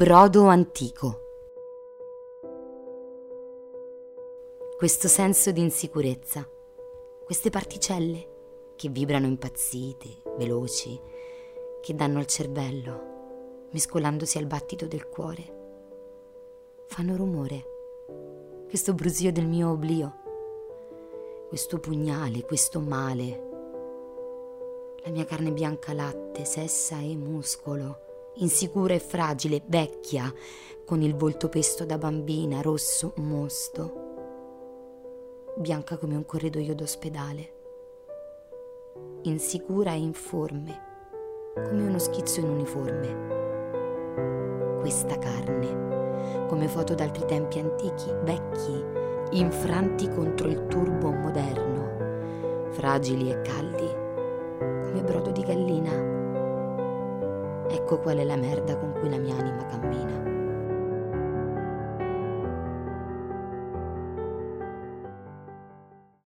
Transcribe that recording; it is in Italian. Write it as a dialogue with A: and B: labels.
A: brodo antico. Questo senso di insicurezza, queste particelle che vibrano impazzite, veloci, che danno al cervello, mescolandosi al battito del cuore, fanno rumore. Questo brusio del mio oblio, questo pugnale, questo male, la mia carne bianca latte, sessa e muscolo, insicura e fragile, vecchia, con il volto pesto da bambina, rosso, mosto, bianca come un corridoio d'ospedale, insicura e informe, come uno schizzo in uniforme. Questa carne, come foto d'altri tempi antichi, vecchi, infranti contro il turbo moderno, fragili e caldi, come brodo di gallina. Ecco qual è la merda con cui la mia anima